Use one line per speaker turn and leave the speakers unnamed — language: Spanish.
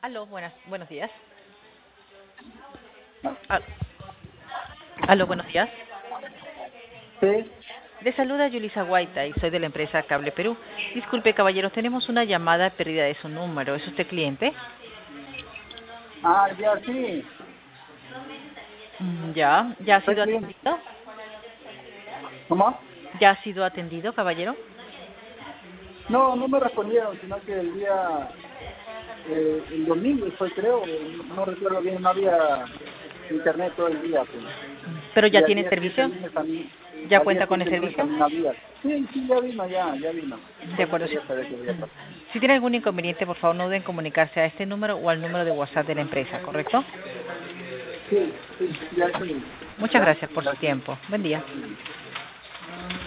Aló, buenos días. Al- Aló, buenos días.
Sí.
Le saluda Yulisa Guaita y soy de la empresa Cable Perú. Disculpe, caballeros, tenemos una llamada perdida de su número. ¿Es usted cliente?
Ah, ya sí.
¿Ya ha
Soy
sido
cliente.
atendido?
¿Cómo?
¿Ya ha sido atendido, caballero?
No, no me respondieron, sino que el domingo fue, creo, no recuerdo bien, no había internet todo el día, pues.
¿Pero
Y
ya
al
tiene
día siguiente
servicio?
el lunes también,
¿Ya
al día
cuenta con el
siguiente el lunes
servicio?
también había. Sí, sí, ya vino.
De
Por eso
acuerdo.
quería saber qué había pasado.
Si tiene algún inconveniente, por favor, no duden en comunicarse a este número o al número de WhatsApp de la empresa, ¿correcto?
Sí, sí, ya sí.
Muchas
¿Ya?
gracias por su
Gracias.
tiempo. Buen día.